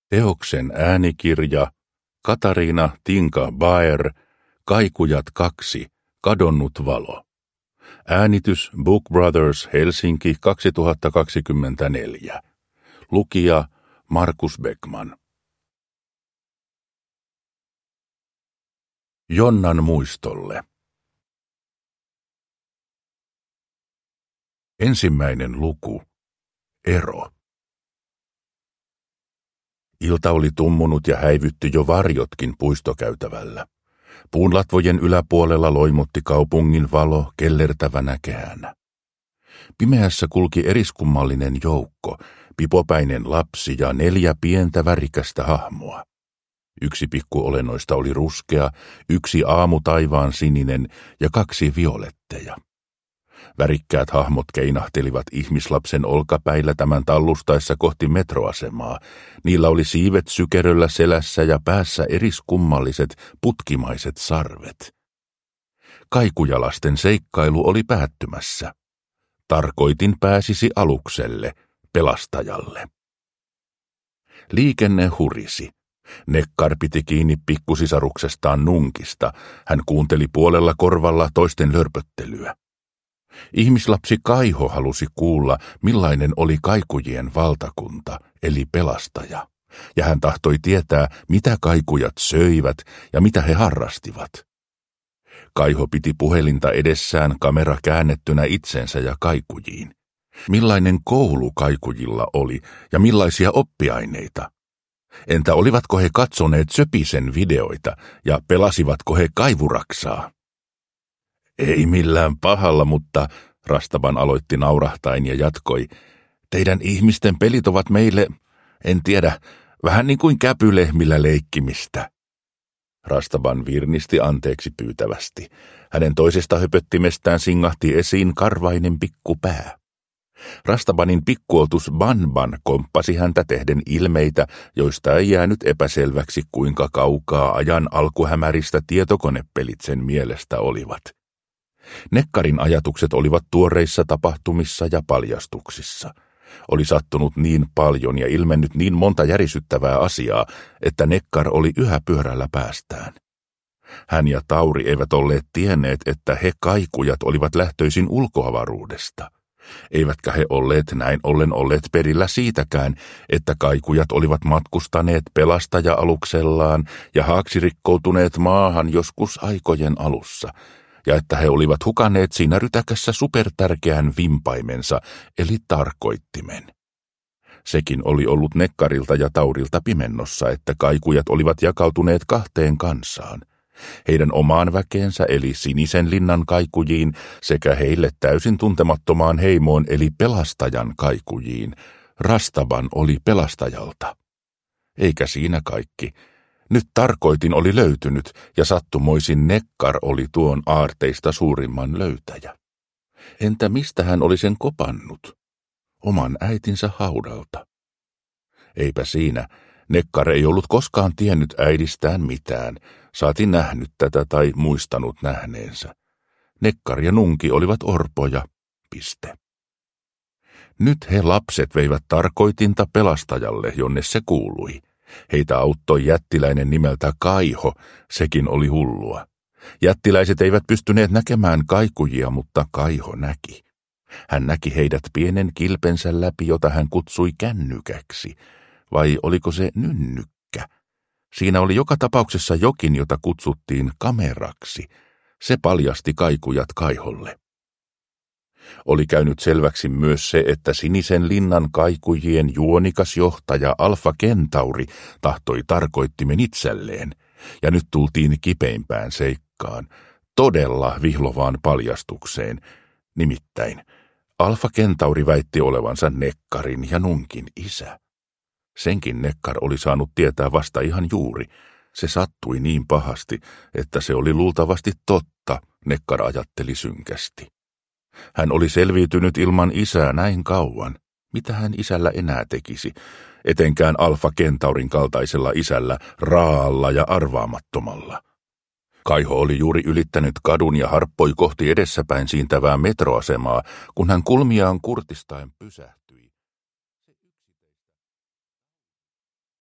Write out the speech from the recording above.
Teoksen äänikirja Katariina Tinka Baer, Kaikujat 2, Kadonnut valo. Äänitys Book Brothers Helsinki 2024. Lukija Markus Beckman. Jonnan muistolle. Ensimmäinen luku. Ero. Ilta oli tummunut ja häivytti jo varjotkin puistokäytävällä. Puunlatvojen yläpuolella loimutti kaupungin valo kellertävänä kehänä. Pimeässä kulki eriskummallinen joukko, pipopäinen lapsi ja 4 pientä värikästä hahmoa. Yksi pikkuolennoista oli ruskea, 1 aamutaivaan sininen ja 2 violetteja. Värikkäät hahmot keinahtelivat ihmislapsen olkapäillä tämän tallustaessa kohti metroasemaa. Niillä oli siivet sykeröllä selässä ja päässä eriskummalliset putkimaiset sarvet. Kaikujalasten seikkailu oli päättymässä. Tarkoitin pääsisi alukselle, pelastajalle. Liikenne hurisi. Nekkar piti kiinni pikkusisaruksestaan Nunkista. Hän kuunteli puolella korvalla toisten lörpöttelyä. Ihmislapsi Kaiho halusi kuulla, millainen oli kaikujien valtakunta, eli pelastaja, ja hän tahtoi tietää, mitä kaikujat söivät ja mitä he harrastivat. Kaiho piti puhelinta edessään, kamera käännettynä itsensä ja kaikujiin. Millainen koulu kaikujilla oli ja millaisia oppiaineita? Entä olivatko he katsoneet Söpisen videoita ja pelasivatko he kaivuraksaa? Ei millään pahalla, mutta Rastaban aloitti naurahtain ja jatkoi. Teidän ihmisten pelit ovat meille, en tiedä, vähän niin kuin käpylehmillä leikkimistä. Rastaban virnisti anteeksi pyytävästi. Hänen toisesta höpöttimestään singahti esiin karvainen pikkupää. Rastabanin pikkuotus Banban komppasi häntä tehden ilmeitä, joista ei jäänyt epäselväksi, kuinka kaukaa ajan alkuhämäristä tietokonepelit sen mielestä olivat. Nekkarin ajatukset olivat tuoreissa tapahtumissa ja paljastuksissa. Oli sattunut niin paljon ja ilmennyt niin monta järisyttävää asiaa, että Nekkar oli yhä pyörällä päästään. Hän ja Tauri eivät olleet tienneet, että he kaikujat olivat lähtöisin ulkoavaruudesta. Eivätkä he olleet näin olleet perillä siitäkään, että kaikujat olivat matkustaneet pelastaja-aluksellaan ja haaksirikkoutuneet maahan joskus aikojen alussa, ja että he olivat hukanneet siinä rytäkässä supertärkeän vimpaimensa, eli tarkoittimen. Sekin oli ollut Nekkarilta ja Taurilta pimennossa, että kaikujat olivat jakautuneet 2 kansaan. Heidän omaan väkeensä eli Sinisen linnan kaikujiin sekä heille täysin tuntemattomaan heimoon eli pelastajan kaikujiin. Rastaban oli pelastajalta. Eikä siinä kaikki. Nyt tarkoitin oli löytynyt ja sattumoisin Nekkar oli tuon aarteista suurimman löytäjä. Entä mistä hän oli sen kopannut? Oman äitinsä haudalta. Eipä siinä. Nekkar ei ollut koskaan tiennyt äidistään mitään, saati nähnyt tätä tai muistanut nähneensä. Nekkar ja Nunki olivat orpoja, piste. Nyt he lapset veivät tarkoitinta pelastajalle, jonne se kuului. Heitä auttoi jättiläinen nimeltä Kaiho, sekin oli hullua. Jättiläiset eivät pystyneet näkemään kaikujia, mutta Kaiho näki. Hän näki heidät pienen kilpensä läpi, jota hän kutsui kännykäksi. Vai oliko se nynnykkä? Siinä oli joka tapauksessa jokin, jota kutsuttiin kameraksi. Se paljasti kaikujat Kaiholle. Oli käynyt selväksi myös se, että Sinisen linnan kaikujien juonikas johtaja Alfa Kentauri tahtoi tarkoittimen itselleen, ja nyt tultiin kipeimpään seikkaan, todella vihlovaan paljastukseen, nimittäin Alfa Kentauri väitti olevansa Nekkarin ja Nunkin isä. Senkin Nekkar oli saanut tietää vasta ihan juuri. Se sattui niin pahasti, että se oli luultavasti totta, Nekkar ajatteli synkästi. Hän oli selviytynyt ilman isää näin kauan. Mitä hän isällä enää tekisi, etenkään Alfa Kentaurin kaltaisella isällä, raalla ja arvaamattomalla. Kaiho oli juuri ylittänyt kadun ja harppoi kohti edessäpäin siintävää metroasemaa, kun hän kulmiaan kurtistaen pysähtyi.